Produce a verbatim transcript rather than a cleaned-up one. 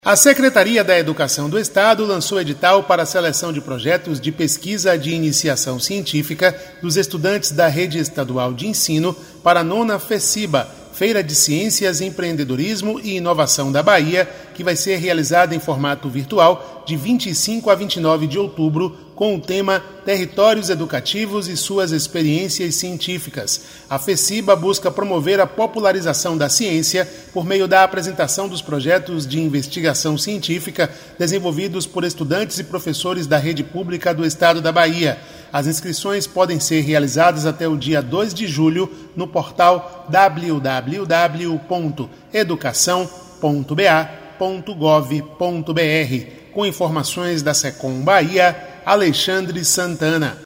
A Secretaria da Educação do Estado lançou edital para a seleção de projetos de pesquisa de iniciação científica dos estudantes da Rede Estadual de Ensino para a nona FECIBA, Feira de Ciências, Empreendedorismo e Inovação da Bahia, que vai ser realizada em formato virtual de vinte e cinco a vinte e nove de outubro, com o tema Territórios Educativos e suas experiências científicas. A FECIBA busca promover a popularização da ciência por meio da apresentação dos projetos de investigação científica desenvolvidos por estudantes e professores da rede pública do estado da Bahia. As inscrições podem ser realizadas até o dia dois de julho no portal w w w ponto educação ponto b a ponto gov ponto b r. Com informações da Secom Bahia, Alexandre Santana.